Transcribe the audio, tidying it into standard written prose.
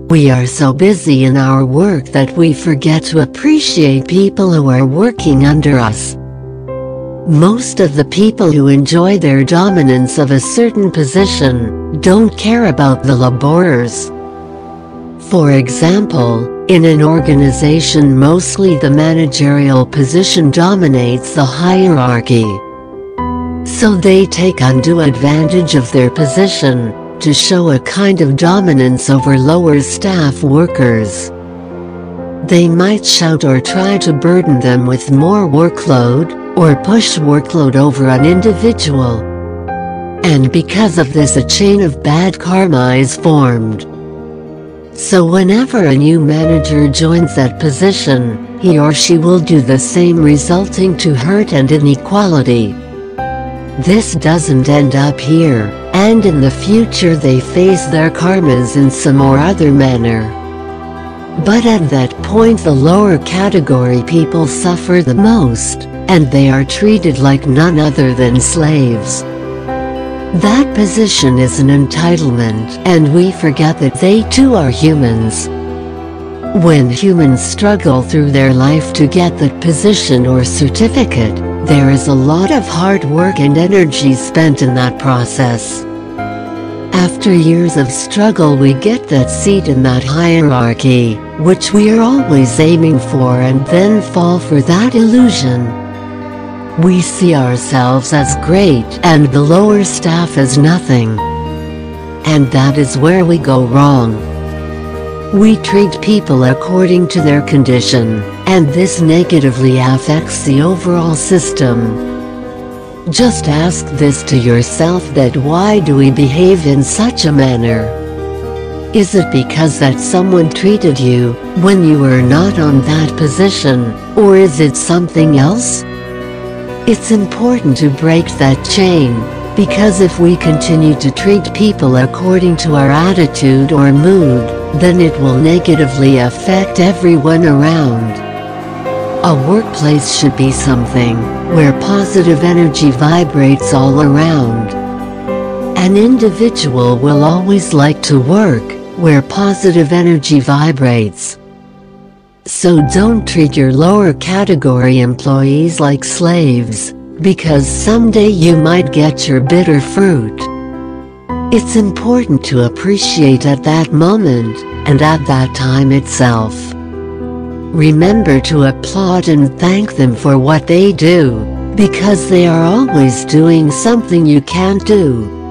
We are so busy in our work that we forget to appreciate people who are working under us. Most of the people who enjoy their dominance of a certain position don't care about the laborers. For example, in an organization, mostly the managerial position dominates the hierarchy. So they take undue advantage of their position to show a kind of dominance over lower staff workers. They might shout or try to burden them with more workload, or push workload over an individual. And because of this, a chain of bad karma is formed. So whenever a new manager joins that position, he or she will do the same, resulting to hurt and inequality. This doesn't end up here, and in the future they face their karmas in some or other manner. But at that point the lower category people suffer the most, and they are treated like none other than slaves. That position is an entitlement, and we forget that they too are humans. When humans struggle through their life to get that position or certificate, there is a lot of hard work and energy spent in that process. After years of struggle, we get that seat in that hierarchy, which we are always aiming for, and then fall for that illusion. We see ourselves as great and the lower staff as nothing. And that is where we go wrong. We treat people according to their condition, and this negatively affects the overall system. Just ask this to yourself: that why do we behave in such a manner? Is it because that someone treated you when you were not on that position, or is it something else? It's important to break that chain, because if we continue to treat people according to our attitude or mood, then it will negatively affect everyone around. A workplace should be something where positive energy vibrates all around. An individual will always like to work where positive energy vibrates. So don't treat your lower category employees like slaves, because someday you might get your bitter fruit. It's important to appreciate at that moment, and at that time itself. Remember to applaud and thank them for what they do, because they are always doing something you can't do.